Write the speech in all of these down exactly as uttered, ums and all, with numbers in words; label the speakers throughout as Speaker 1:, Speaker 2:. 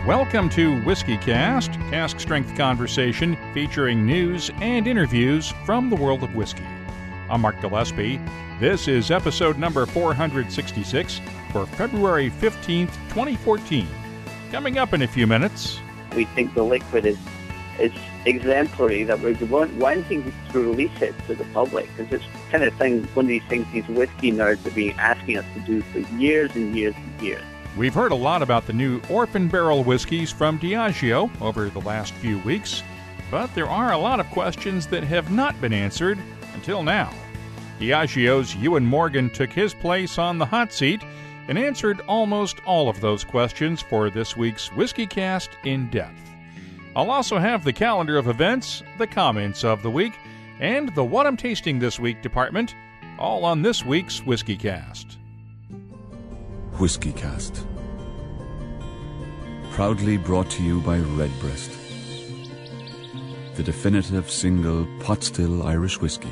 Speaker 1: Welcome to Whiskey Cast, cask strength conversation featuring news and interviews from the world of whiskey. I'm Mark Gillespie. This is episode number four hundred sixty-six for February fifteenth, twenty fourteen. Coming up in a few minutes.
Speaker 2: We think the liquid is is exemplary, that we're wanting to release it to the public. Because it's kind of thing, one of these things these whiskey nerds have been asking us to do for years and years and years.
Speaker 1: We've heard a lot about the new Orphan Barrel whiskeys from Diageo over the last few weeks, but there are a lot of questions that have not been answered until now. Diageo's Ewan Morgan took his place on the hot seat and answered almost all of those questions for this week's Whiskey Cast in depth. I'll also have the calendar of events, the comments of the week, and the What I'm Tasting This Week department, all on this week's Whiskey Cast.
Speaker 3: Whiskey Cast. Proudly brought to you by Redbreast, the definitive single pot-still Irish whiskey.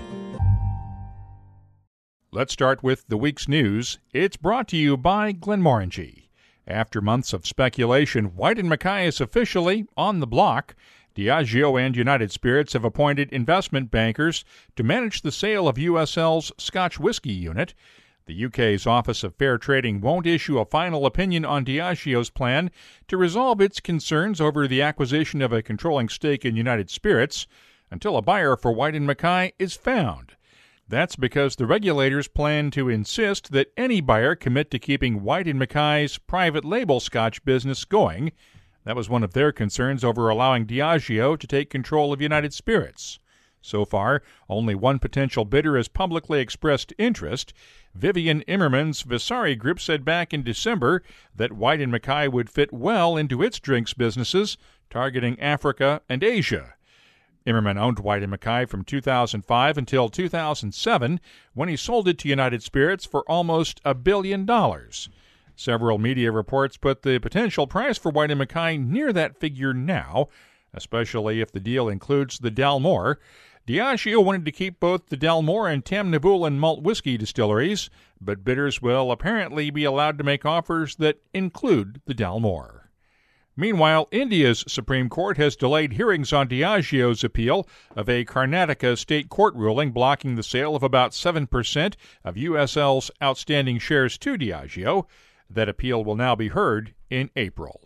Speaker 1: Let's start with the week's news. It's brought to you by Glenmorangie. After months of speculation, White and Mackay is officially on the block. Diageo and United Spirits have appointed investment bankers to manage the sale of U S L's Scotch whisky unit. The U K's Office of Fair Trading won't issue a final opinion on Diageo's plan to resolve its concerns over the acquisition of a controlling stake in United Spirits until a buyer for White and Mackay is found. That's because the regulators plan to insist that any buyer commit to keeping White and Mackay's private label Scotch business going. That was one of their concerns over allowing Diageo to take control of United Spirits. So far, only one potential bidder has publicly expressed interest. Vivian Immerman's Vasari Group said back in December that White and Mackay would fit well into its drinks businesses, targeting Africa and Asia. Immerman owned White and Mackay from two thousand five until two thousand seven, when he sold it to United Spirits for almost a billion dollars. Several media reports put the potential price for White and Mackay near that figure now, especially if the deal includes the Dalmore. Diageo wanted to keep both the Dalmore and Tamnabulin malt whiskey distilleries, but bidders will apparently be allowed to make offers that include the Dalmore. Meanwhile, India's Supreme Court has delayed hearings on Diageo's appeal of a Karnataka state court ruling blocking the sale of about seven percent of U S L's outstanding shares to Diageo. That appeal will now be heard in April.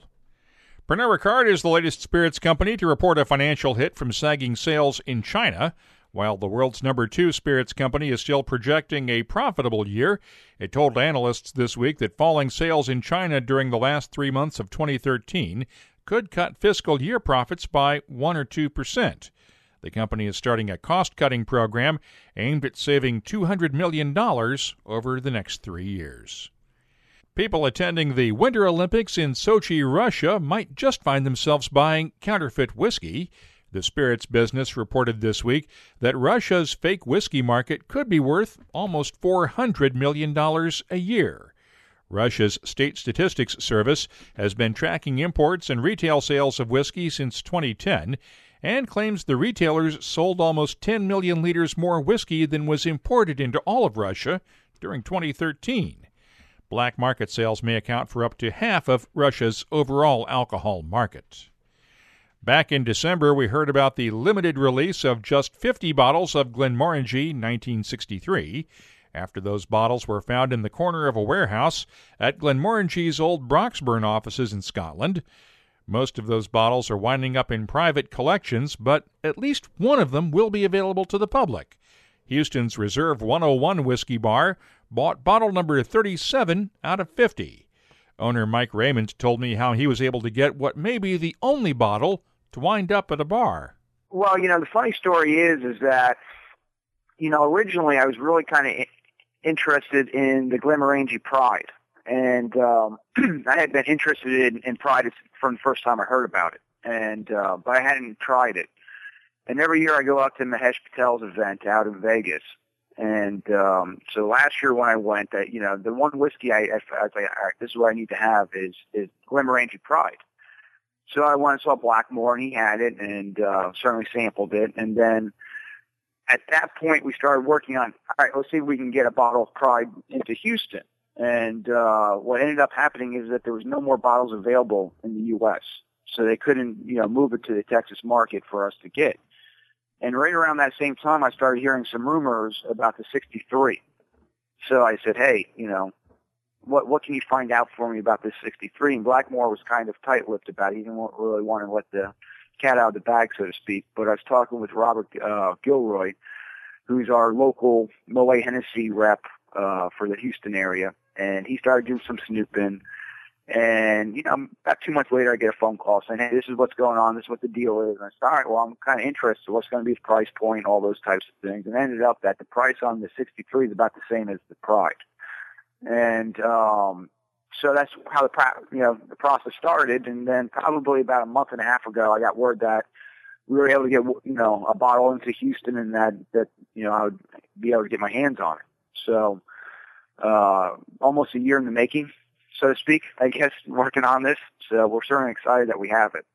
Speaker 1: Pernod Ricard is the latest spirits company to report a financial hit from sagging sales in China. While the world's number two spirits company is still projecting a profitable year, it told analysts this week that falling sales in China during the last three months of twenty thirteen could cut fiscal year profits by one or two percent. The company is starting a cost-cutting program aimed at saving two hundred million dollars over the next three years. People attending the Winter Olympics in Sochi, Russia, might just find themselves buying counterfeit whiskey. The spirits business reported this week that Russia's fake whiskey market could be worth almost four hundred million dollars a year. Russia's State Statistics Service has been tracking imports and retail sales of whiskey since twenty ten and claims the retailers sold almost ten million liters more whiskey than was imported into all of Russia during twenty thirteen. Black market sales may account for up to half of Russia's overall alcohol market. Back in December, we heard about the limited release of just fifty bottles of Glenmorangie nineteen sixty-three. After those bottles were found in the corner of a warehouse at Glenmorangie's old Broxburn offices in Scotland. Most of those bottles are winding up in private collections, but at least one of them will be available to the public. Houston's Reserve one oh one Whiskey Bar bought bottle number thirty-seven out of fifty. Owner Mike Raymond told me how he was able to get what may be the only bottle to wind up at a bar.
Speaker 4: Well, you know, the funny story is, is that, you know, originally I was really kind of interested in the Glenmorangie Pride. And um, I had been interested in, in Pride from the first time I heard about it. And uh, but I hadn't tried it. And every year I go out to Mahesh Patel's event out in Vegas. And um, so last year when I went, uh, you know, the one whiskey I, I, I was like, all right, this is what I need to have is, is Glenmorangie Pride. So I went and saw Blackmore, and he had it, and uh, certainly sampled it. And then at that point, we started working on, all right, let's see if we can get a bottle of Pride into Houston. And uh, what ended up happening is that there was no more bottles available in the U S, so they couldn't, you know, move it to the Texas market for us to get. And right around that same time, I started hearing some rumors about the sixty-three. So I said, hey, you know, what what can you find out for me about this sixty-three? And Blackmore was kind of tight-lipped about it. He didn't really want to let the cat out of the bag, so to speak. But I was talking with Robert uh, Gilroy, who's our local Moet Hennessy rep uh, for the Houston area. And he started doing some snooping. And, you know, about two months later, I get a phone call saying, hey, this is what's going on. This is what the deal is. And I said, all right, well, I'm kind of interested. What's going to be the price point, all those types of things. And it ended up that the price on the sixty-three is about the same as the Pride. And um, so that's how the, you know, the process started. And then probably about a month and a half ago, I got word that we were able to get, you know, a bottle into Houston, and that, that you know, I would be able to get my hands on it. So uh, almost a year in the making, so to speak, I guess, working on this. So we're certainly excited that we have it.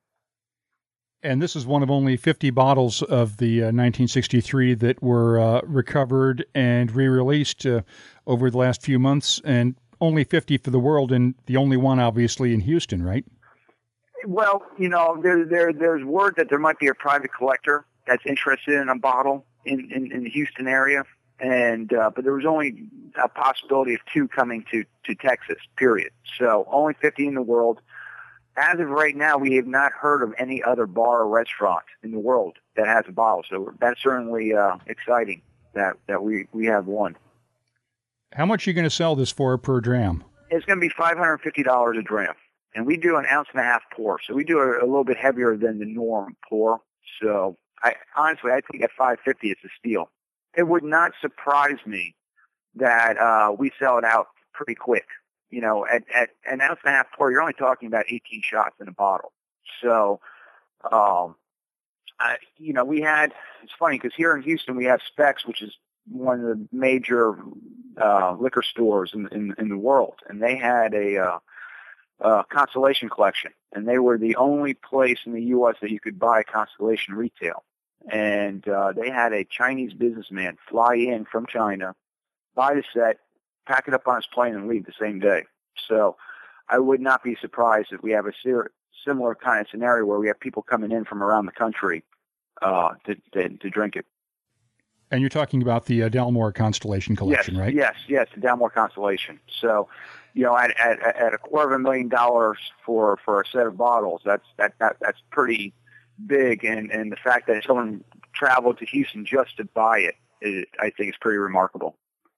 Speaker 5: And this is one of only fifty bottles of the uh, nineteen sixty-three that were uh, recovered and re-released uh, over the last few months, and only fifty for the world, and the only one, obviously, in Houston, right?
Speaker 4: Well, you know, there, there, there's word that there might be a private collector that's interested in a bottle in, in, in the Houston area. And uh, but there was only a possibility of two coming to, to Texas, period. So only fifty in the world. As of right now, we have not heard of any other bar or restaurant in the world that has a bottle. So that's certainly uh, exciting that, that we, we have one.
Speaker 5: How much are you going to sell this for per dram?
Speaker 4: It's going to be five hundred fifty dollars a dram. And we do an ounce and a half pour. So we do a, a little bit heavier than the norm pour. So I honestly, I think at five hundred fifty dollars it's a steal. It would not surprise me that uh, we sell it out pretty quick. You know, at, at an ounce and a half pour, you're only talking about eighteen shots in a bottle. So, um, I, you know, we had, it's funny because here in Houston we have Specs, which is one of the major uh, liquor stores in, in, in the world. And they had a uh, uh, Constellation collection. And they were the only place in the U S that you could buy Constellation retail. And uh, they had a Chinese businessman fly in from China, buy the set, pack it up on his plane, and leave the same day. So I would not be surprised if we have a ser- similar kind of scenario where we have people coming in from around the country uh, to, to to drink it.
Speaker 5: And you're talking about the uh, Dalmore Constellation collection,
Speaker 4: yes,
Speaker 5: right?
Speaker 4: Yes, yes, the Dalmore Constellation. So, you know, at, at, at a quarter of a million dollars for, for a set of bottles, that's that, that that's pretty big, and, and the fact that someone traveled to Houston just to buy it, it, I think is pretty remarkable.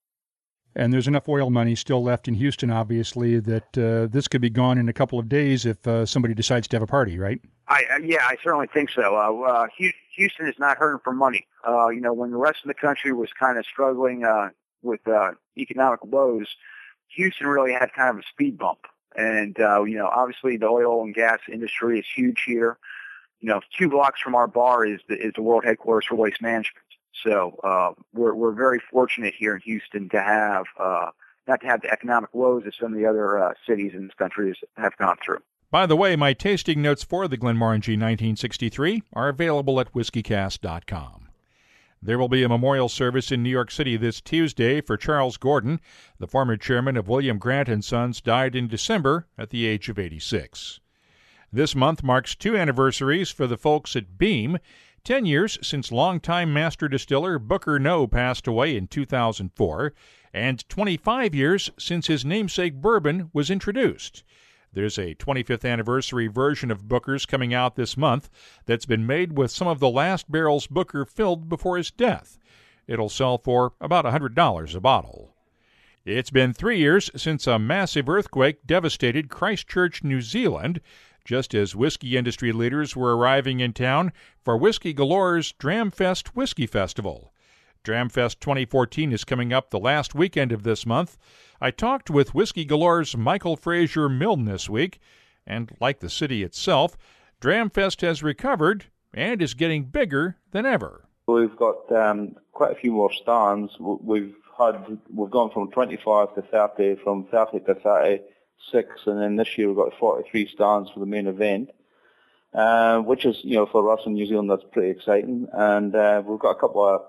Speaker 5: And there's enough oil money still left in Houston, obviously, that uh, this could be gone in a couple of days if uh, somebody decides to have a party, right?
Speaker 4: I uh, yeah, I certainly think so. Uh, uh, Houston is not hurting for money. Uh, you know, when the rest of the country was kind of struggling uh, with uh, economic woes, Houston really had kind of a speed bump. And uh, you know, obviously the oil and gas industry is huge here. You know, two blocks from our bar is the, is the world headquarters for Waste Management. So uh, we're we're very fortunate here in Houston to have uh, not to have the economic woes that some of the other uh, cities in this country have gone through.
Speaker 1: By the way, my tasting notes for the Glenmorangie nineteen sixty-three are available at whiskey cast dot com. There will be a memorial service in New York City this Tuesday for Charles Gordon. The former chairman of William Grant and Sons died in December at the age of eighty-six. This month marks two anniversaries for the folks at Beam. Ten years since longtime master distiller Booker Noe passed away in two thousand four, and twenty-five years since his namesake bourbon was introduced. There's a twenty-fifth anniversary version of Booker's coming out this month that's been made with some of the last barrels Booker filled before his death. It'll sell for about one hundred dollars a bottle. It's been three years since a massive earthquake devastated Christchurch, New Zealand, just as whiskey industry leaders were arriving in town for Whiskey Galore's Dramfest Whiskey Festival. Dramfest twenty fourteen is coming up the last weekend of this month. I talked with Whiskey Galore's Michael Fraser Milne this week, and like the city itself, Dramfest has recovered and is getting bigger than ever.
Speaker 6: We've got um, quite a few more stands. We've had we've gone from twenty-five to thirty, from thirty to thirty-six, and then this year we've got forty-three stands for the main event, uh, which is, you know, for us in New Zealand, that's pretty exciting. And uh, we've got a couple of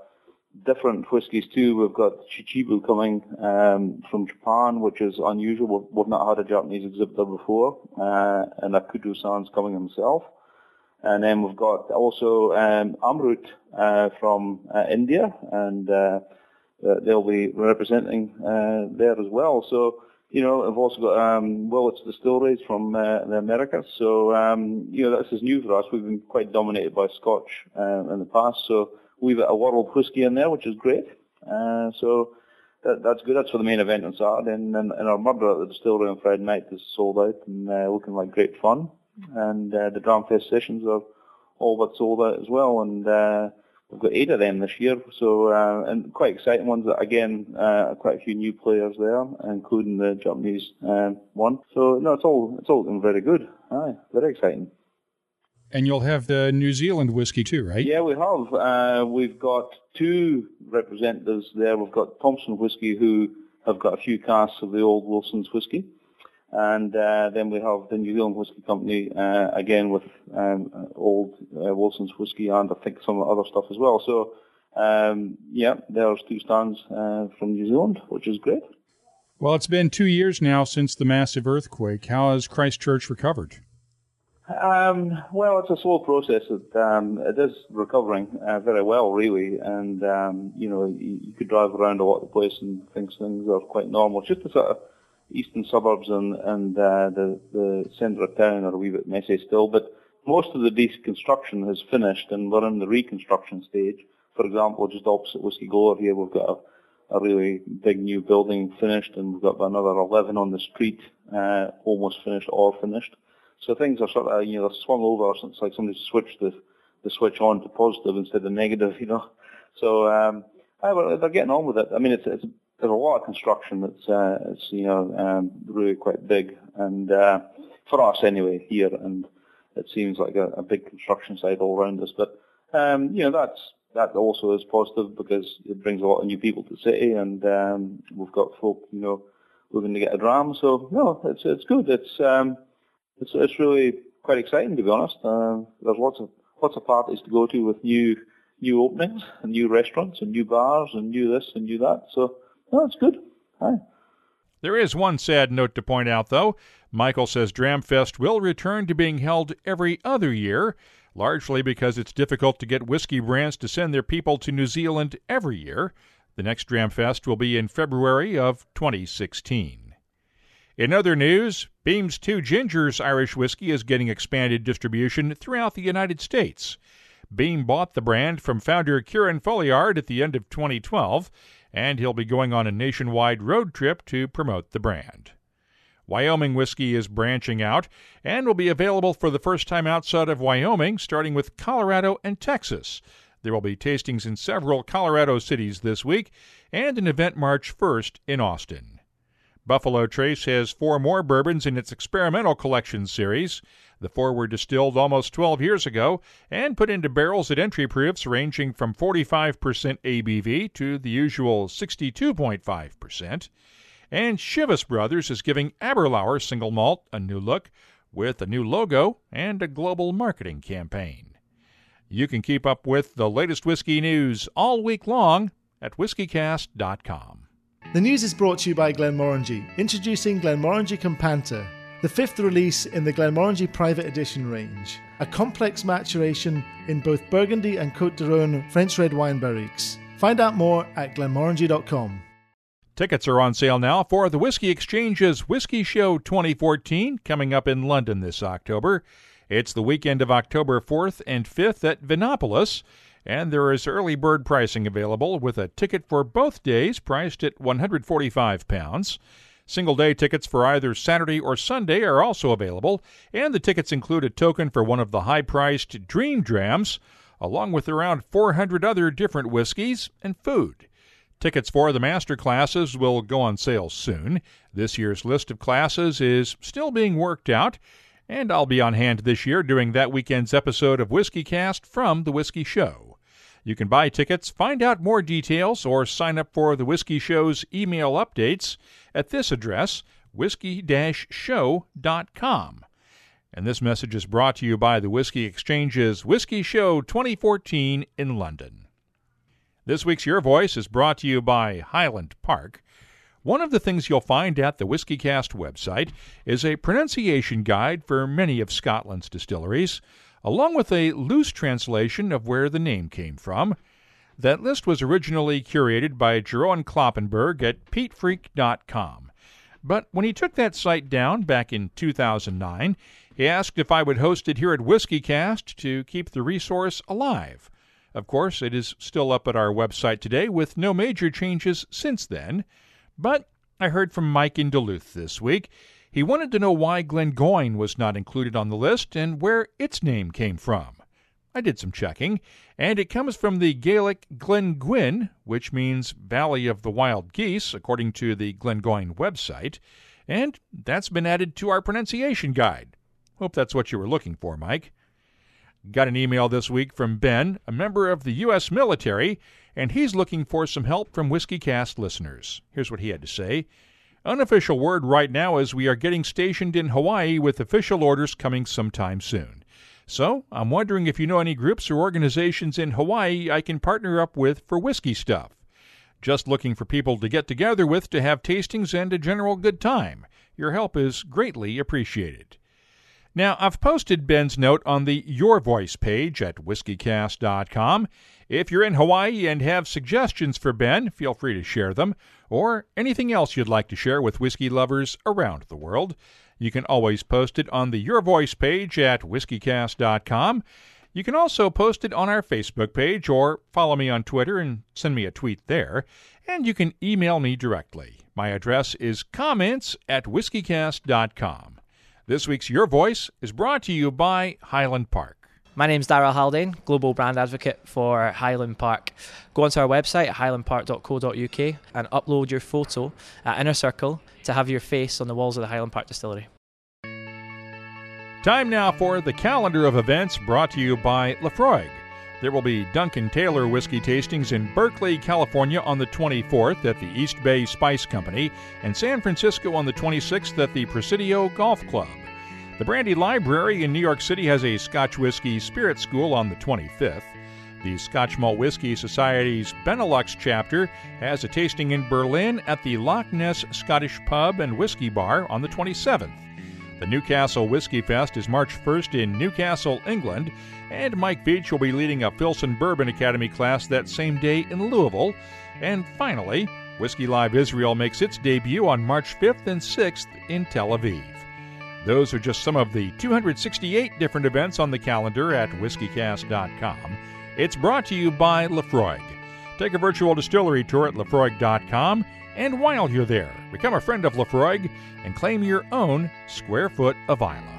Speaker 6: different whiskies too. We've got Chichibu coming um, from Japan, which is unusual. We've, we've not had a Japanese exhibitor before, uh, and Akudo-san's coming himself. And then we've got also um, Amrut uh, from uh, India, and uh, they'll be representing uh, there as well. So, you know, I've also got um, Willet's Distilleries from uh, the Americas. So, um, you know, this is new for us. We've been quite dominated by Scotch uh, in the past. So we've got a world whiskey in there, which is great. Uh, so that, that's good. That's for the main event on Saturday. And, and, and our murder at the distillery on Friday night is sold out and uh, looking like great fun. And uh, the Dramfest sessions are all but sold out as well. And uh, we've got eight of them this year, so uh, and quite exciting ones. Again, uh, quite a few new players there, including the Japanese uh, one. So no, it's all it's all looking very good. Aye, very exciting.
Speaker 5: And you'll have the New Zealand whiskey too, right?
Speaker 6: Yeah, we have. Uh, we've got two representatives there. We've got Thompson Whiskey, who have got a few casks of the old Wilson's whiskey. And uh, then we have the New Zealand Whiskey Company, uh, again with um, old uh, Wilson's whiskey and I think some other stuff as well. So, um, yeah, there's two stands uh, from New Zealand, which is great.
Speaker 5: Well, it's been two years now since the massive earthquake. How has Christchurch recovered?
Speaker 6: Um, well, it's a slow process. It, um, it is recovering uh, very well, really. And, um, you know, you, you could drive around a lot of the place and think things are quite normal. It's just a sort of eastern suburbs and, and uh, the, the centre of town are a wee bit messy still, but most of the deconstruction has finished and we're in the reconstruction stage. For example, just opposite Whiskey Goer here, we've got a, a really big new building finished and we've got another eleven on the street, uh, almost finished or finished. So things are sort of, you know, swung over. It's like somebody switched the, the switch on to positive instead of negative, you know. So um, I, they're getting on with it. I mean, it's, it's there's a lot of construction that's, uh, it's, you know, um, really quite big. And uh, for us anyway here, and it seems like a, a big construction site all around us. But, um, you know, that's that also is positive because it brings a lot of new people to the city and um, we've got folk, you know, looking to get a dram. So, no, it's it's good. It's um, it's it's really quite exciting, to be honest. Uh, there's lots of lots of parties to go to with new new openings and new restaurants and new bars and new this and new that. So, no, it's good. Hi.
Speaker 1: There is one sad note to point out, though. Michael says Dramfest will return to being held every other year, largely because it's difficult to get whiskey brands to send their people to New Zealand every year. The next Dramfest will be in February of twenty sixteen. In other news, Beam's Two Gingers Irish whiskey is getting expanded distribution throughout the United States. Beam bought the brand from founder Kieran Folliard at the end of twenty twelve, and he'll be going on a nationwide road trip to promote the brand. Wyoming whiskey is branching out and will be available for the first time outside of Wyoming, starting with Colorado and Texas. There will be tastings in several Colorado cities this week and an event March first in Austin. Buffalo Trace has four more bourbons in its experimental collection series. The four were distilled almost twelve years ago and put into barrels at entry proofs ranging from forty-five percent A B V to the usual sixty-two point five percent. And Chivas Brothers is giving Aberlour Single Malt a new look with a new logo and a global marketing campaign. You can keep up with the latest whiskey news all week long at whiskey cast dot com.
Speaker 7: The news is brought to you by Glenmorangie, introducing Glenmorangie Campanta, the fifth release in the Glenmorangie Private Edition range, a complex maturation in both Burgundy and Côte d'Rhône French red wine barriques. Find out more at glenmorangie dot com.
Speaker 1: Tickets are on sale now for the Whiskey Exchange's Whiskey Show twenty fourteen, coming up in London this October. It's the weekend of October fourth and fifth at Vinopolis, and there is early bird pricing available with a ticket for both days priced at one hundred forty-five pounds. Single-day tickets for either Saturday or Sunday are also available, and the tickets include a token for one of the high-priced Dream Drams, along with around four hundred other different whiskeys and food. Tickets for the master classes will go on sale soon. This year's list of classes is still being worked out, and I'll be on hand this year during that weekend's episode of WhiskeyCast from The Whiskey Show. You can buy tickets, find out more details, or sign up for The Whiskey Show's email updates at this address, whiskey dash show dot com. And this message is brought to you by the Whiskey Exchange's Whiskey Show twenty fourteen in London. This week's Your Voice is brought to you by Highland Park. One of the things you'll find at the WhiskyCast website is a pronunciation guide for many of Scotland's distilleries, along with a loose translation of where the name came from. That list was originally curated by Jeroen Kloppenberg at pete freak dot com. But when he took that site down back in two thousand nine, he asked if I would host it here at WhiskyCast to keep the resource alive. Of course, it is still up at our website today with no major changes since then. But I heard from Mike in Duluth this week. He wanted to know why Glengoyne was not included on the list and where its name came from. I did some checking, and it comes from the Gaelic Glengwyn, which means Valley of the Wild Geese, according to the Glengoyne website, and that's been added to our pronunciation guide. Hope that's what you were looking for, Mike. Got an email this week from Ben, a member of the U S military, and he's looking for some help from WhiskyCast listeners. Here's what he had to say. Unofficial word right now is we are getting stationed in Hawaii with official orders coming sometime soon. So, I'm wondering if you know any groups or organizations in Hawaii I can partner up with for whiskey stuff. Just looking for people to get together with to have tastings and a general good time. Your help is greatly appreciated. Now, I've posted Ben's note on the Your Voice page at whisky cast dot com. If you're in Hawaii and have suggestions for Ben, feel free to share them, or anything else you'd like to share with whiskey lovers around the world. You can always post it on the Your Voice page at whisky cast dot com. You can also post it on our Facebook page or follow me on Twitter and send me a tweet there. And you can email me directly. My address is comments at whisky cast dot com. This week's Your Voice is brought to you by Highland Park.
Speaker 8: My name's Darrell Haldane, Global Brand Advocate for Highland Park. Go onto our website at highland park dot co dot uk and upload your photo at Inner Circle to have your face on the walls of the Highland Park Distillery.
Speaker 1: Time now for the calendar of events brought to you by Laphroaig. There will be Duncan Taylor whiskey tastings in Berkeley, California on the twenty-fourth at the East Bay Spice Company and San Francisco on the twenty-sixth at the Presidio Golf Club. The Brandy Library in New York City has a Scotch Whiskey Spirit School on the twenty-fifth. The Scotch Malt Whiskey Society's Benelux chapter has a tasting in Berlin at the Loch Ness Scottish Pub and Whiskey Bar on the twenty-seventh. The Newcastle Whiskey Fest is March first in Newcastle, England, and Mike Veach will be leading a Filson Bourbon Academy class that same day in Louisville. And finally, Whiskey Live Israel makes its debut on March fifth and sixth in Tel Aviv. Those are just some of the two hundred sixty-eight different events on the calendar at whisky cast dot com. It's brought to you by Laphroaig. Take a virtual distillery tour at laphroaig dot com, and while you're there, become a friend of Laphroaig and claim your own square foot of Islay.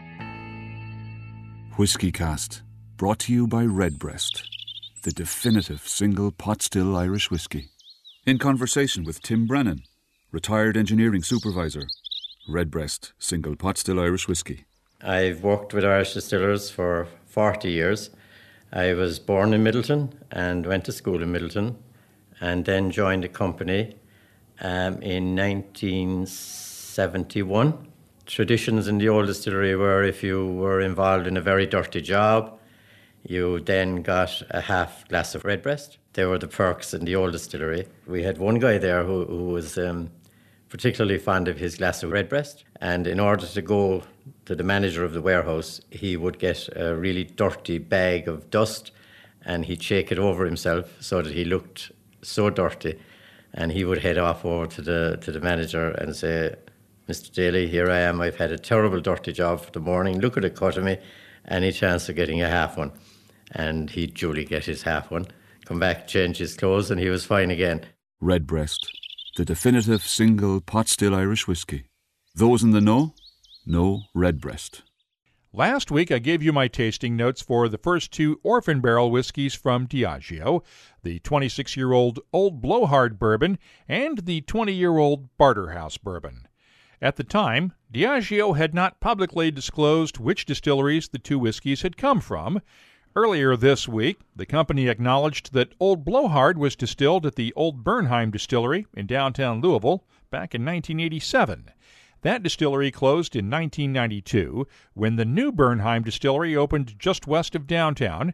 Speaker 3: WhiskyCast, brought to you by Redbreast, the definitive single pot still Irish whiskey. In conversation with Tim Brennan, retired engineering supervisor. Redbreast, single pot still Irish whiskey.
Speaker 9: I've worked with Irish distillers for forty years. I was born in Middleton and went to school in Middleton and then joined a company um, in nineteen seventy-one. Traditions in the old distillery were if you were involved in a very dirty job, you then got a half glass of Redbreast. They were the perks in the old distillery. We had one guy there who, who was um, particularly fond of his glass of Redbreast, and in order to go to the manager of the warehouse, he would get a really dirty bag of dust and he'd shake it over himself so that he looked so dirty, and he would head off over to the to the manager and say, Mister Daly, here I am, I've had a terrible dirty job for the morning, look at the cut of me, any chance of getting a half one? And he'd duly get his half one, come back, change his clothes, and he was fine again.
Speaker 3: Redbreast, the definitive single pot still Irish whiskey. Those in the know, know Redbreast.
Speaker 1: Last week I gave you my tasting notes for the first two Orphan Barrel whiskeys from Diageo, the twenty-six-year-old Old Blowhard Bourbon and the twenty-year-old Barterhouse Bourbon. At the time, Diageo had not publicly disclosed which distilleries the two whiskeys had come from. Earlier this week, the company acknowledged that Old Blowhard was distilled at the Old Bernheim Distillery in downtown Louisville back in nineteen eighty-seven. That distillery closed in nineteen ninety-two when the new Bernheim Distillery opened just west of downtown,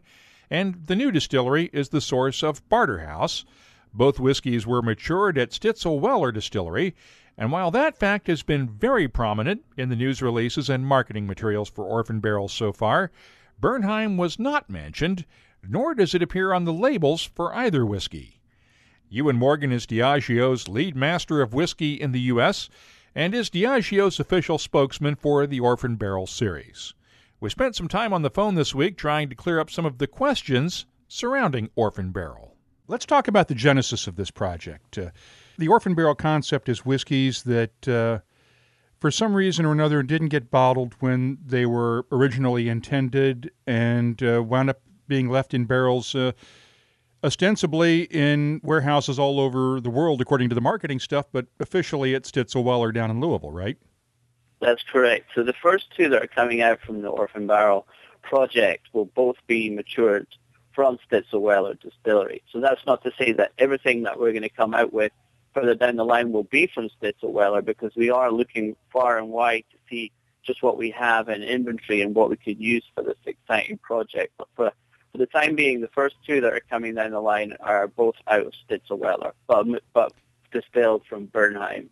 Speaker 1: and the new distillery is the source of Barterhouse. Both whiskeys were matured at Stitzel Weller Distillery, and while that fact has been very prominent in the news releases and marketing materials for Orphan Barrels so far, Bernheim was not mentioned, nor does it appear on the labels for either whiskey. Ewan Morgan is Diageo's lead master of whiskey in the U S and is Diageo's official spokesman for the Orphan Barrel series. We spent some time on the phone this week trying to clear up some of the questions surrounding Orphan Barrel.
Speaker 5: Let's talk about the genesis of this project. Uh, the Orphan Barrel concept is whiskeys that, uh, for some reason or another, didn't get bottled when they were originally intended and uh, wound up being left in barrels uh, ostensibly in warehouses all over the world, according to the marketing stuff, but officially at Stitzel Weller down in Louisville, right?
Speaker 2: That's correct. So the first two that are coming out from the Orphan Barrel project will both be matured from Stitzel Weller Distillery. So that's not to say that everything that we're going to come out with further down the line will be from Stitzel Weller, because we are looking far and wide to see just what we have in inventory and what we could use for this exciting project. But for, for the time being, the first two that are coming down the line are both out of Stitzel Weller, but, but distilled from Bernheim.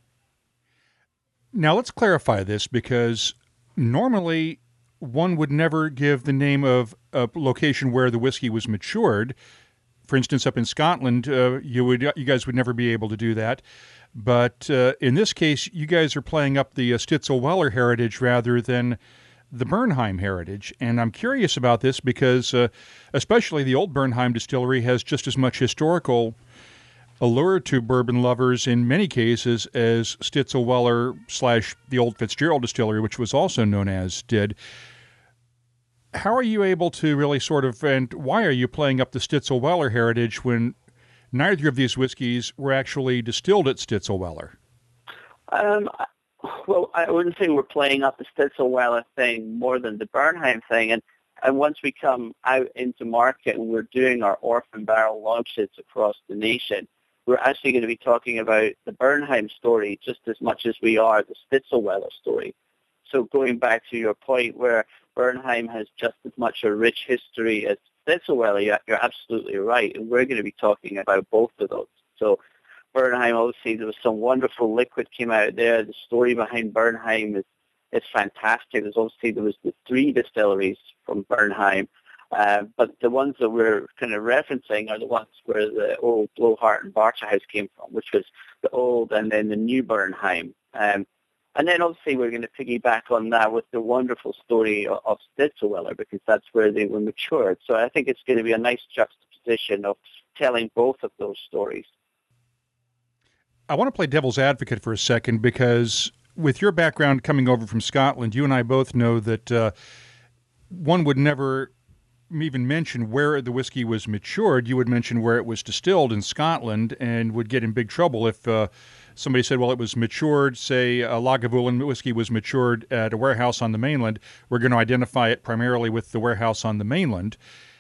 Speaker 5: Now let's clarify this, because normally one would never give the name of a location where the whiskey was matured. For instance, up in Scotland, uh, you would you guys would never be able to do that. But uh, in this case, you guys are playing up the uh, Stitzel Weller heritage rather than the Bernheim heritage. And I'm curious about this because uh, especially the old Bernheim distillery has just as much historical allure to bourbon lovers in many cases as Stitzel Weller slash the old Fitzgerald distillery, which was also known as, did. How are you able to really sort of, and why are you playing up the Stitzel Weller heritage when neither of these whiskeys were actually distilled at Stitzel Weller?
Speaker 2: Um, well, I wouldn't say we're playing up the Stitzel Weller thing more than the Bernheim thing. And, and once we come out into market and we're doing our Orphan Barrel launches across the nation, we're actually going to be talking about the Bernheim story just as much as we are the Stitzel Weller story. So going back to your point where Bernheim has just as much a rich history as Stitzel Weller, you're absolutely right. And we're going to be talking about both of those. So Bernheim, obviously, there was some wonderful liquid came out there. The story behind Bernheim is, is fantastic. There's obviously, there was the three distilleries from Bernheim. Uh, but the ones that we're kind of referencing are the ones where the old Blowhart and Barterhouse came from, which was the old and then the new Bernheim. Um, And then obviously we're going to piggyback on that with the wonderful story of, of Stitzel Weller, because that's where they were matured. So I think it's going to be a nice juxtaposition of telling both of those stories.
Speaker 5: I want to play devil's advocate for a second, because with your background coming over from Scotland, you and I both know that uh, one would never even mention where the whiskey was matured. You would mention where it was distilled in Scotland and would get in big trouble if uh, somebody said, well, it was matured, say a Lagavulin whiskey was matured at a warehouse on the mainland. We're going to identify it primarily with the warehouse on the mainland.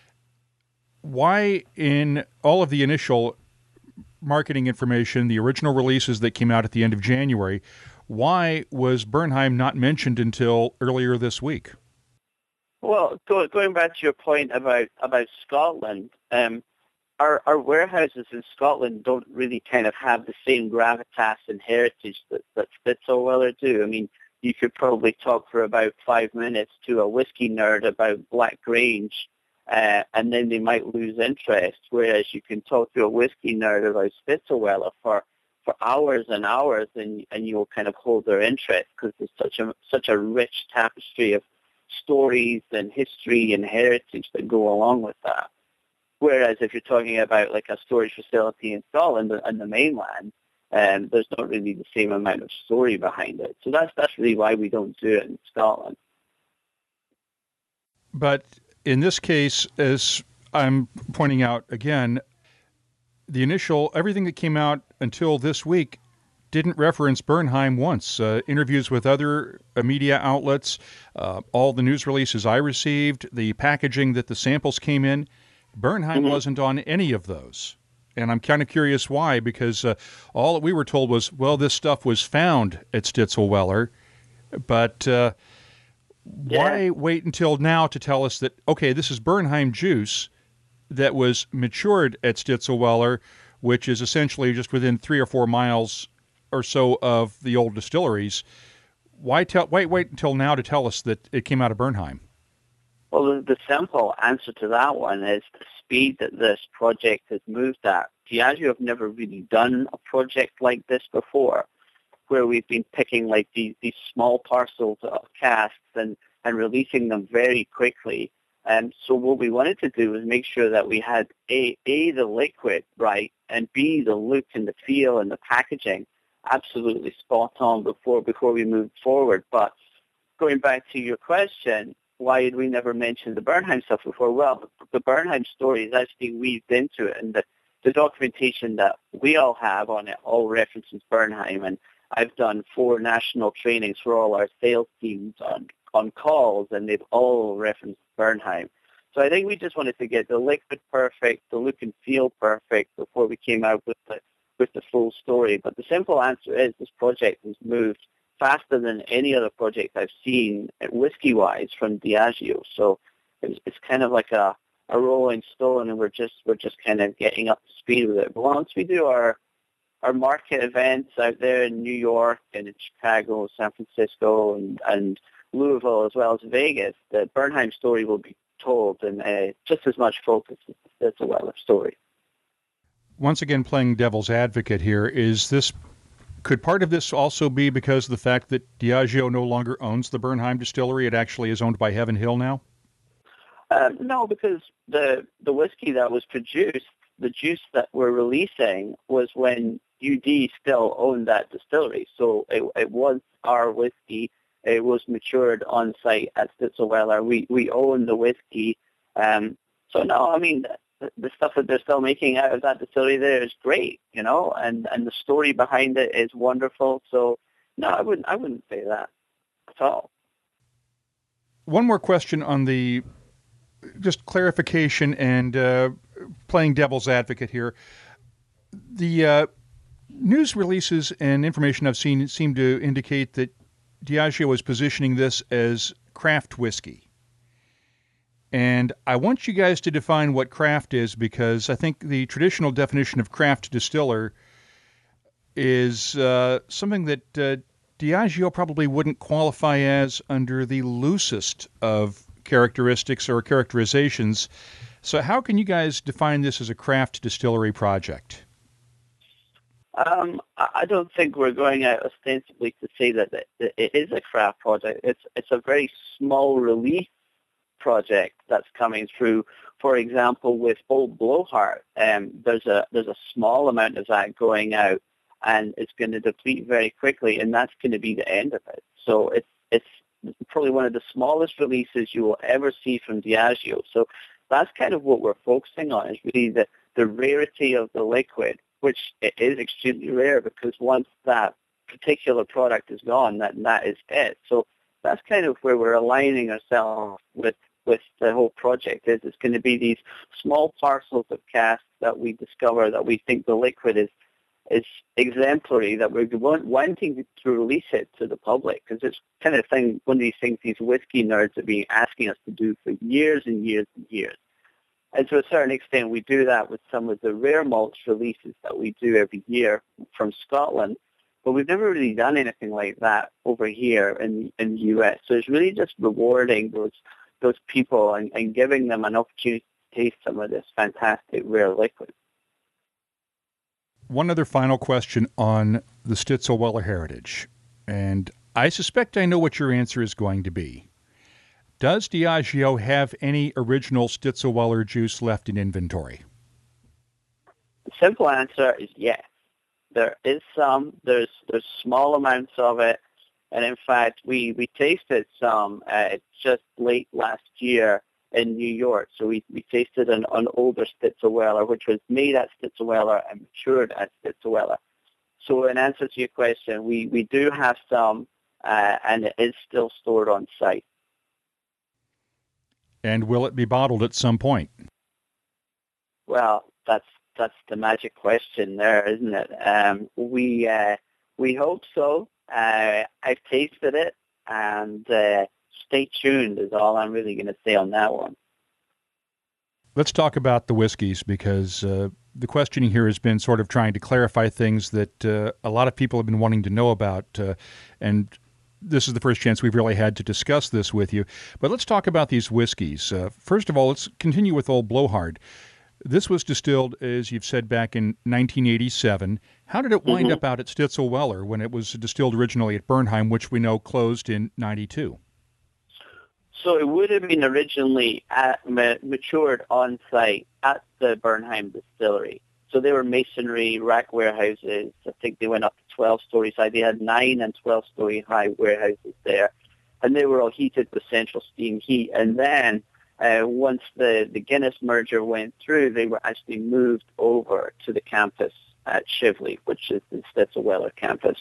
Speaker 5: Why, in all of the initial marketing information, the original releases that came out at the end of January, why was Bernheim not mentioned until earlier this week?
Speaker 2: Well, go, going back to your point about, about Scotland, um, our, our warehouses in Scotland don't really kind of have the same gravitas and heritage that, that Stitzel Weller do. I mean, you could probably talk for about five minutes to a whiskey nerd about Black Grange, uh, and then they might lose interest, whereas you can talk to a whiskey nerd about Stitzel Weller for, for hours and hours, and, and you'll kind of hold their interest because there's such a, such a rich tapestry of stories and history and heritage that go along with that. Whereas if you're talking about like a storage facility in Scotland and the mainland, um, there's not really the same amount of story behind it. So that's that's really why we don't do it in Scotland.
Speaker 5: But in this case, as I'm pointing out again, the initial, everything that came out until this week didn't reference Bernheim once. Uh, interviews with other uh, media outlets, uh, all the news releases I received, the packaging that the samples came in, Bernheim mm-hmm. wasn't on any of those. And I'm kind of curious why, because uh, all that we were told was, well, this stuff was found at Stitzel Weller, but uh, yeah. why wait until now to tell us that, okay, this is Bernheim juice, that was matured at Stitzelweller, which is essentially just within three or four miles or so of the old distilleries. Why tell? Wait, wait until now to tell us that it came out of Bernheim.
Speaker 2: Well, the, the simple answer to that one is the speed that this project has moved at. Diageo have never really done a project like this before, where we've been picking like these, these small parcels of casks and, and releasing them very quickly. And so what we wanted to do was make sure that we had A, A the liquid right, and B, the look and the feel and the packaging absolutely spot on before before we moved forward. But going back to your question, why had we never mentioned the Bernheim stuff before? Well, the Bernheim story is actually weaved into it, and the, the documentation that we all have on it all references Bernheim. And I've done four national trainings for all our sales teams on, on calls, and they've all referenced Bernheim. So I think we just wanted to get the liquid perfect, the look and feel perfect before we came out with the with the full story. But the simple answer is this project has moved faster than any other project I've seen whiskey-wise from Diageo. So it's, it's kind of like a, a rolling stone, and we're just we're just kind of getting up to speed with it. But once we do our our market events out there in New York and in Chicago, San Francisco, and, and Louisville, as well as Vegas, the Bernheim story will be told in uh, just as much focus as the Weller story.
Speaker 5: Once again, playing devil's advocate here, is this could part of this also be because of the fact that Diageo no longer owns the Bernheim distillery? It actually is owned by Heaven Hill now?
Speaker 2: Uh, no, because the the whiskey that was produced, the juice that we're releasing, was when U D still owned that distillery. So it, it was our whiskey. It was matured on site at Stitzelweller. We we own the whiskey. Um, so no, I mean, the, the stuff that they're still making out of that distillery there is great, you know, and, and the story behind it is wonderful. So no, I wouldn't I wouldn't say that at all.
Speaker 5: One more question on the just clarification and uh, playing devil's advocate here. The uh, news releases and information I've seen seem to indicate that Diageo is positioning this as craft whiskey. And I want you guys to define what craft is, because I think the traditional definition of craft distiller is uh, something that uh, Diageo probably wouldn't qualify as under the loosest of characteristics or characterizations. So how can you guys define this as a craft distillery project?
Speaker 2: Um, I don't think we're going out ostensibly to say that it is a craft project. It's it's a very small release project that's coming through. For example, with Old Blowhard, um, there's a there's a small amount of that going out, and it's going to deplete very quickly, and that's going to be the end of it. So it's it's probably one of the smallest releases you will ever see from Diageo. So that's kind of what we're focusing on, is really the, the rarity of the liquid, which it is extremely rare, because once that particular product is gone, that that is it. So that's kind of where we're aligning ourselves with with the whole project. Is it's going to be these small parcels of casks that we discover that we think the liquid is is exemplary, that we're wanting to release it to the public, because it's kind of thing, one of these things these whiskey nerds have been asking us to do for years and years and years. And to a certain extent, we do that with some of the rare malts releases that we do every year from Scotland, but we've never really done anything like that over here in in the U S. So it's really just rewarding those those people and, and giving them an opportunity to taste some of this fantastic rare liquid.
Speaker 5: One other final question on the Stitzelweller heritage, and I suspect I know what your answer is going to be. Does Diageo have any original Stitzelweller juice left in inventory?
Speaker 2: The simple answer is yes. There is some. There's there's small amounts of it, and in fact, we, we tasted some uh, just late last year in New York. So we, we tasted an, an older Stitzelweller, which was made at Stitzelweller and matured at Stitzelweller. So in answer to your question, we, we do have some, uh, and it is still stored on site.
Speaker 5: And will it be bottled at some point?
Speaker 2: Well, that's that's the magic question there, isn't it? Um, we uh, we hope so. Uh, I've tasted it, and uh, stay tuned is all I'm really going to say on that one.
Speaker 5: Let's talk about the whiskeys, because uh, the questioning here has been sort of trying to clarify things that uh, a lot of people have been wanting to know about, uh, and this is the first chance we've really had to discuss this with you. But let's talk about these whiskeys. Uh, first of all, let's continue with Old Blowhard. This was distilled, as you've said, back in nineteen eighty-seven. How did it wind mm-hmm. up out at Stitzel Weller when it was distilled originally at Bernheim, which we know closed in ninety-two?
Speaker 2: So it would have been originally at, ma- matured on site at the Bernheim distillery. So they were masonry, rack warehouses. I think they went up to twelve stories high. They had nine and twelve-story high warehouses there. And they were all heated with central steam heat. And then uh, once the, the Guinness merger went through, they were actually moved over to the campus at Shively, which is the Stitzel Weller campus.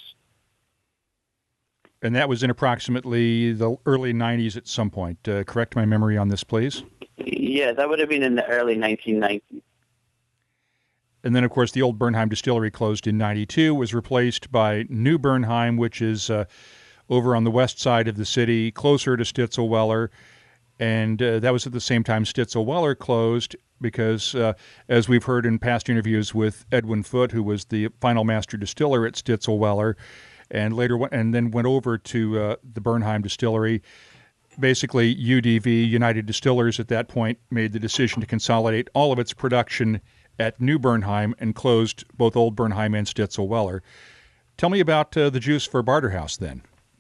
Speaker 5: And that was in approximately the early nineties at some point. Uh, correct my memory on this, please?
Speaker 2: Yeah, that would have been in the early nineteen nineties.
Speaker 5: And then, of course, the old Bernheim distillery closed in ninety-two, was replaced by New Bernheim, which is uh, over on the west side of the city, closer to Stitzel Weller. And uh, that was at the same time Stitzel Weller closed because, uh, as we've heard in past interviews with Edwin Foote, who was the final master distiller at Stitzel Weller, and later went, and then went over to uh, the Bernheim distillery. Basically, U D V, United Distillers, at that point made the decision to consolidate all of its production at New Bernheim and closed both Old Bernheim and Stitzel Weller. Tell me about uh, the juice for Barterhouse then.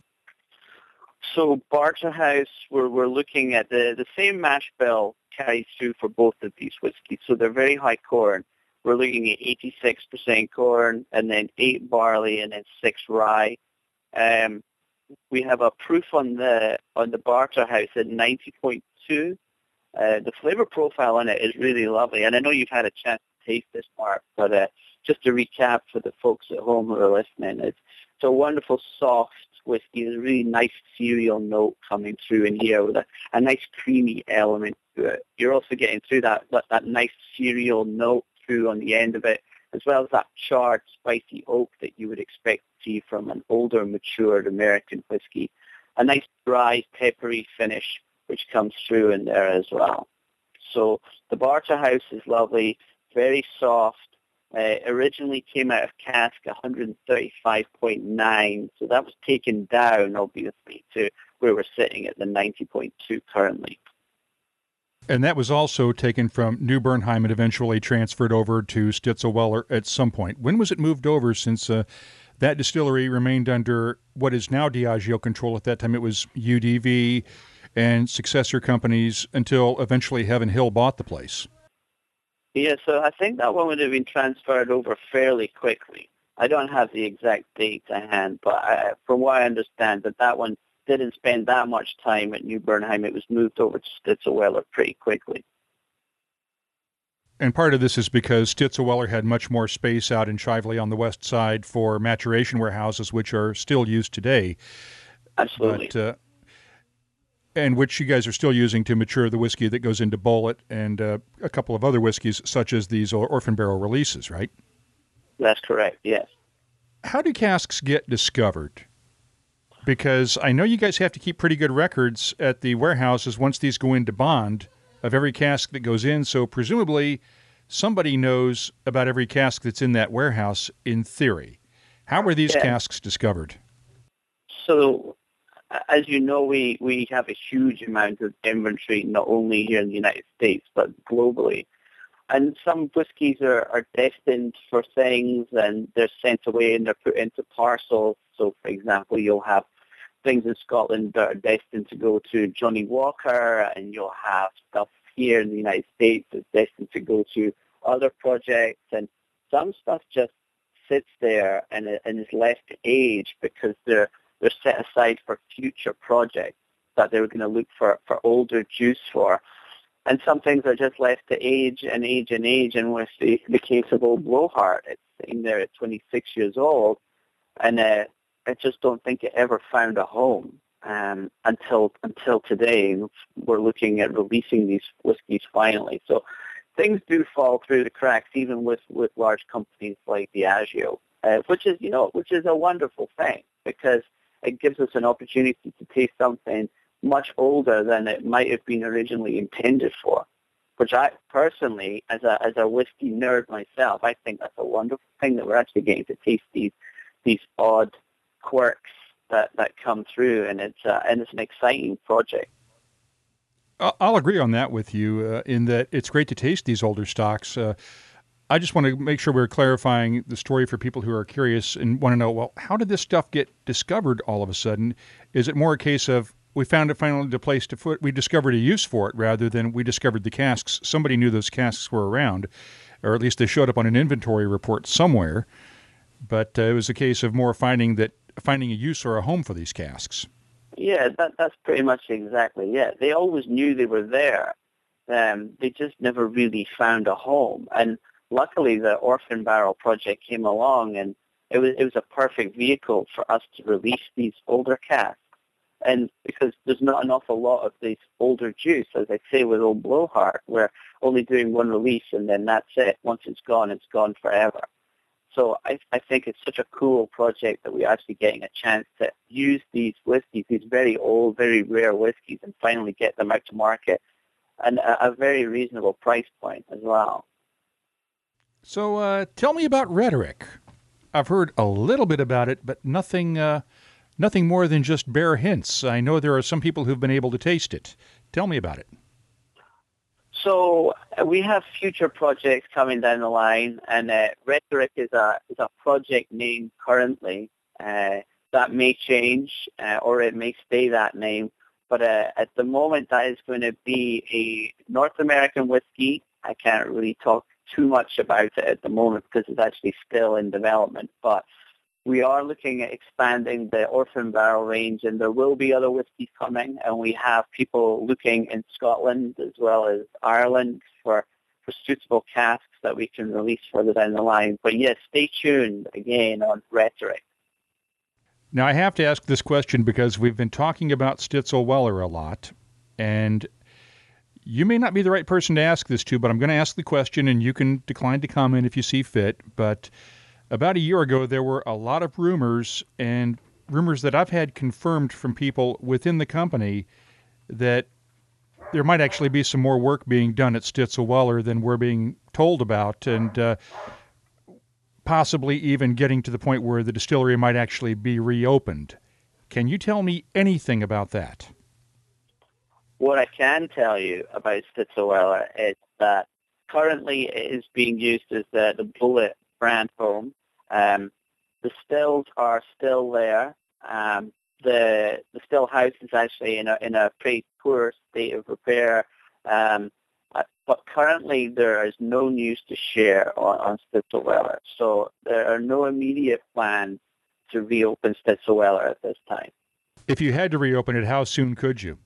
Speaker 2: So Barterhouse, we're, we're looking at the, the same mash bill carries through for both of these whiskeys. So they're very high corn. We're looking at eighty-six percent corn and then eight barley and then six rye. Um, we have a proof on the on the Barterhouse at ninety point two. Uh, the flavor profile on it is really lovely. And I know you've had a chance to taste this, Mark, but uh, just to recap for the folks at home who are listening, it's, it's a wonderful soft whiskey. There's a really nice cereal note coming through in here with a, a nice creamy element to it. You're also getting through that, that, that nice cereal note through on the end of it, as well as that charred, spicy oak that you would expect to see from an older, matured American whiskey. A nice dry, peppery finish, which comes through in there as well. So the Barterhouse is lovely, very soft. Uh, originally came out of cask one thirty-five point nine, so that was taken down, obviously, to where we're sitting at the ninety point two currently.
Speaker 5: And that was also taken from New Bernheim and eventually transferred over to Stitzel Weller at some point. When was it moved over, since uh, that distillery remained under what is now Diageo control? At that time it was U D V and successor companies until eventually Heaven Hill bought the place.
Speaker 2: Yeah, so I think that one would have been transferred over fairly quickly. I don't have the exact date to hand, but I, from what I understand, that that one didn't spend that much time at New Bernheim. It was moved over to Stitzel Weller pretty quickly.
Speaker 5: And part of this is because Stitzel Weller had much more space out in Shively on the west side for maturation warehouses, which are still used today.
Speaker 2: Absolutely.
Speaker 5: But, uh, and which you guys are still using to mature the whiskey that goes into Bulleit and uh, a couple of other whiskeys, such as these Orphan Barrel releases, right?
Speaker 2: That's correct, yes.
Speaker 5: How do casks get discovered? Because I know you guys have to keep pretty good records at the warehouses once these go into bond of every cask that goes in, so presumably somebody knows about every cask that's in that warehouse in theory. How were these yeah. casks discovered?
Speaker 2: So, as you know, we, we have a huge amount of inventory, not only here in the United States, but globally. And some whiskies are, are destined for things, and they're sent away and they're put into parcels. So, for example, you'll have things in Scotland that are destined to go to Johnny Walker, and you'll have stuff here in the United States that's destined to go to other projects. And some stuff just sits there and, and is left to age because they're they're set aside for future projects that they were going to look for, for older juice for. And some things are just left to age and age and age. And with the, the case of Old Blowhard, it's sitting there at twenty-six years old, and uh, I just don't think it ever found a home um, until until today. We're looking at releasing these whiskeys finally. So things do fall through the cracks, even with, with large companies like Diageo, uh, which is you know which is a wonderful thing, because it gives us an opportunity to taste something much older than it might have been originally intended for. which I personally, as a as a whiskey nerd myself, I think that's a wonderful thing that we're actually getting to taste these these odd quirks that, that come through, and it's uh, and it's an exciting project.
Speaker 5: I'll agree on that with you uh, in that it's great to taste these older stocks. Uh, I just want to make sure we're clarifying the story for people who are curious and want to know, well, how did this stuff get discovered all of a sudden? Is it more a case of we found it finally the place to put, we discovered a use for it rather than we discovered the casks? Somebody knew those casks were around, or at least they showed up on an inventory report somewhere. But uh, it was a case of more finding that finding a use or a home for these casks.
Speaker 2: Yeah, that, that's pretty much exactly it. They always knew they were there. Um, they just never really found a home. And luckily, the Orphan Barrel project came along, and it was it was a perfect vehicle for us to release these older casks. And because there's not an awful lot of this older juice, as I say with Old Blowhard, we're only doing one release, and then that's it. Once it's gone, it's gone forever. So I, I think it's such a cool project that we're actually getting a chance to use these whiskeys, these very old, very rare whiskeys, and finally get them out to market, and a, a very reasonable price point as well.
Speaker 5: So uh, tell me about Rhetoric. I've heard a little bit about it, but nothing, uh, nothing more than just bare hints. I know there are some people who've been able to taste it. Tell me about it.
Speaker 2: So uh, we have future projects coming down the line, and uh, Rhetoric is a is a project name currently. Uh, that may change, uh, or it may stay that name. But uh, at the moment, that is going to be a North American whiskey. I can't really talk too much about it at the moment because it's actually still in development. But we are looking at expanding the Orphan Barrel range, and there will be other whiskies coming, and we have people looking in Scotland as well as Ireland for, for suitable casks that we can release further down the line. But yes, stay tuned again on Rhetoric.
Speaker 5: Now, I have to ask this question because we've been talking about Stitzel Weller a lot, and you may not be the right person to ask this to, but I'm going to ask the question, and you can decline to comment if you see fit, but about a year ago, there were a lot of rumors, and rumors that I've had confirmed from people within the company that there might actually be some more work being done at Stitzel Weller than we're being told about, and uh, possibly even getting to the point where the distillery might actually be reopened. Can you tell me anything about that?
Speaker 2: What I can tell you about Stitzel Weller is that currently it is being used as the, the Bullet brand home. Um, the stills are still there. Um, the the still house is actually in a in a pretty poor state of repair. Um, but currently there is no news to share on, on Stitzel Weller. So there are no immediate plans to reopen Stitzel Weller at this time.
Speaker 5: If you had to reopen it, how soon could you?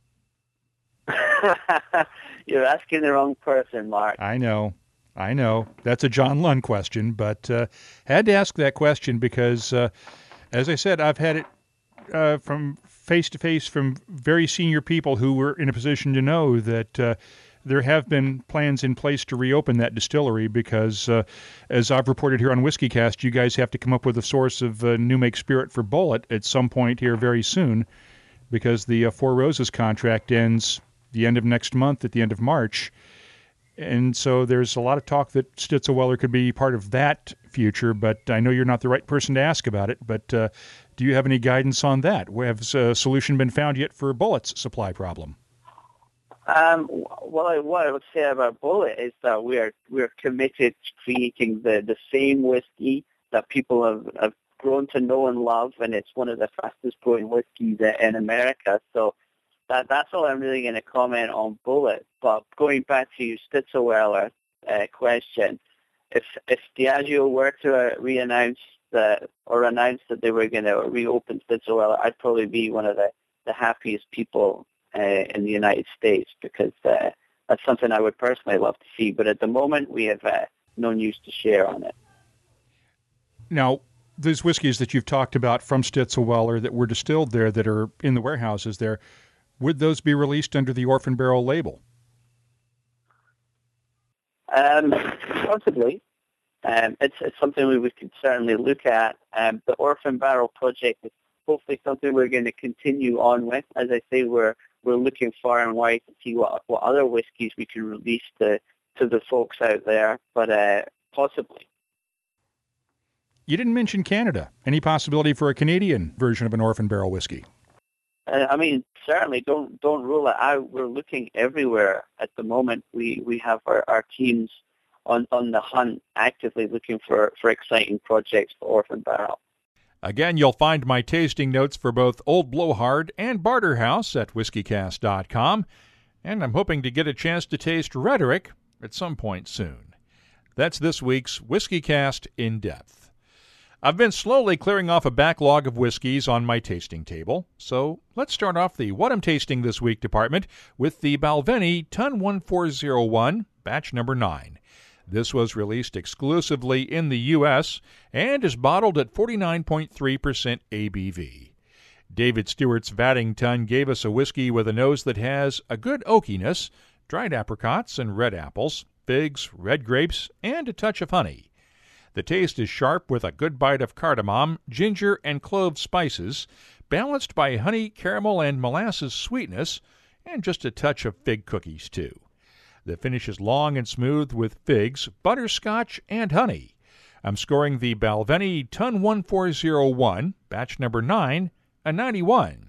Speaker 2: You're asking the wrong person, Mark.
Speaker 5: I know. I know. That's a John Lund question, but uh, had to ask that question because, uh, as I said, I've had it uh, from face-to-face from very senior people who were in a position to know that uh, there have been plans in place to reopen that distillery because, uh, as I've reported here on WhiskeyCast, you guys have to come up with a source of uh, new make spirit for Bullet at some point here very soon because the uh, Four Roses contract ends the end of next month at the end of March. And so there's a lot of talk that Stitzel Weller could be part of that future, but I know you're not the right person to ask about it. But uh, do you have any guidance on that? Has a solution been found yet for Bullet's supply problem?
Speaker 2: Um, well, I, what I would say about Bullet is that we are we're committed to creating the, the same whiskey that people have, have grown to know and love, and it's one of the fastest growing whiskeys in America. So That, that's all I'm really going to comment on Bullet. But going back to your Stitzel Weller uh, question, if if Diageo were to uh, re-announce the, or announce that they were going to reopen Stitzel Weller, I'd probably be one of the, the happiest people uh, in the United States because uh, that's something I would personally love to see. But at the moment, we have uh, no news to share on it.
Speaker 5: Now, those whiskeys that you've talked about from Stitzel Weller that were distilled there that are in the warehouses there, would those be released under the Orphan Barrel label?
Speaker 2: Um, possibly. Um, it's, it's something we, we could certainly look at. Um, the Orphan Barrel project is hopefully something we're going to continue on with. As I say, we're we're looking far and wide to see what what other whiskies we can release to to the folks out there, but uh, possibly.
Speaker 1: You didn't mention Canada. Any possibility for a Canadian version of an Orphan Barrel whiskey?
Speaker 2: Uh, I mean, certainly don't don't rule it out. We're looking everywhere at the moment. We we have our, our teams on, on the hunt, actively looking for, for exciting projects for Orphan Barrel.
Speaker 1: Again, you'll find my tasting notes for both Old Blowhard and Barterhouse at whiskey cast dot com, and I'm hoping to get a chance to taste Rhetoric at some point soon. That's this week's WhiskeyCast In Depth. I've been slowly clearing off a backlog of whiskeys on my tasting table, so let's start off the What I'm Tasting This Week department with the Balvenie Ton one four zero one, batch number nine. This was released exclusively in the U S and is bottled at forty-nine point three percent A B V. David Stewart's Vatting Tun gave us a whiskey with a nose that has a good oakiness, dried apricots and red apples, figs, red grapes, and a touch of honey. The taste is sharp with a good bite of cardamom, ginger, and clove spices, balanced by honey, caramel, and molasses sweetness, and just a touch of fig cookies, too. The finish is long and smooth with figs, butterscotch, and honey. I'm scoring the Balvenie Ton one four zero one, batch number nine, a ninety-one.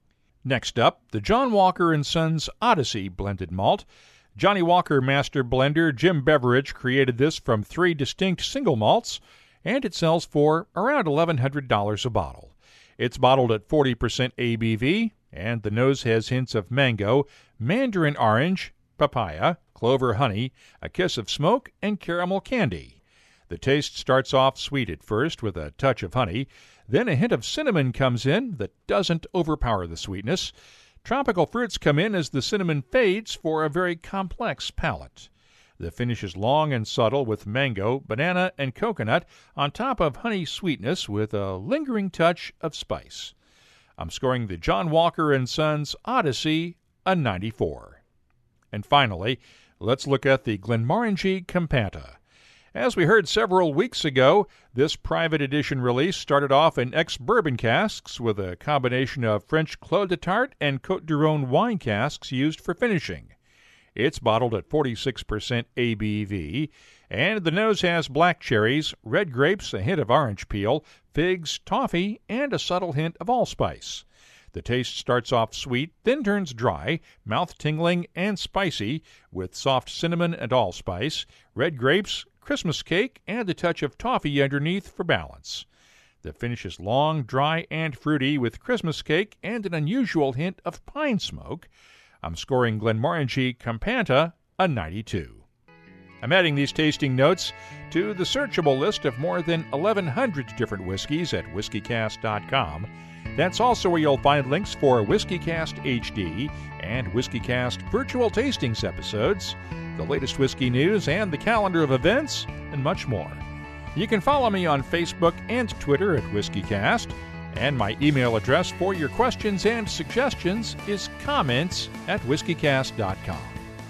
Speaker 1: Next up, the John Walker and Sons Odyssey Blended Malt. Johnny Walker Master Blender Jim Beveridge created this from three distinct single malts, and it sells for around eleven hundred dollars a bottle. It's bottled at forty percent A B V, and the nose has hints of mango, mandarin orange, papaya, clover honey, a kiss of smoke, and caramel candy. The taste starts off sweet at first with a touch of honey, then a hint of cinnamon comes in that doesn't overpower the sweetness. Tropical fruits come in as the cinnamon fades for a very complex palate. The finish is long and subtle with mango, banana, and coconut on top of honey sweetness with a lingering touch of spice. I'm scoring the John Walker and Sons Odyssey a ninety-four. And finally, let's look at the Glenmorangie Campanta. As we heard several weeks ago, this private edition release started off in ex-bourbon casks with a combination of French Clos de Tart and Côte du Rhône wine casks used for finishing. It's bottled at forty-six percent A B V, and the nose has black cherries, red grapes, a hint of orange peel, figs, toffee, and a subtle hint of allspice. The taste starts off sweet, then turns dry, mouth-tingling, and spicy, with soft cinnamon and allspice, red grapes, Christmas cake, and a touch of toffee underneath for balance. The finish is long, dry, and fruity with Christmas cake and an unusual hint of pine smoke. I'm scoring Glenmorangie Campanta a ninety-two. I'm adding these tasting notes to the searchable list of more than eleven hundred different whiskeys at whiskey cast dot com. That's also where you'll find links for WhiskeyCast H D and WhiskeyCast virtual tastings episodes, the latest whiskey news, and the calendar of events, and much more. You can follow me on Facebook and Twitter at WhiskeyCast, and my email address for your questions and suggestions is comments at whiskey cast dot com.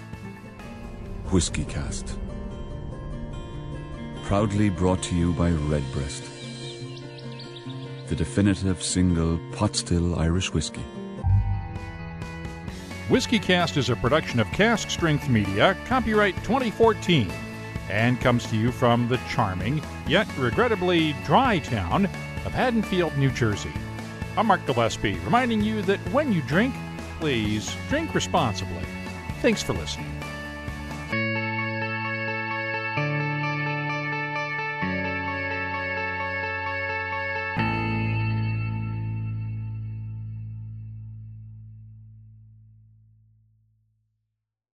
Speaker 3: WhiskeyCast. Proudly brought to you by Redbreast, the definitive single pot-still Irish whiskey.
Speaker 1: WhiskeyCast is a production of Cask Strength Media, copyright twenty fourteen, and comes to you from the charming, yet regrettably dry town of Haddonfield, New Jersey. I'm Mark Gillespie, reminding you that when you drink, please drink responsibly. Thanks for listening.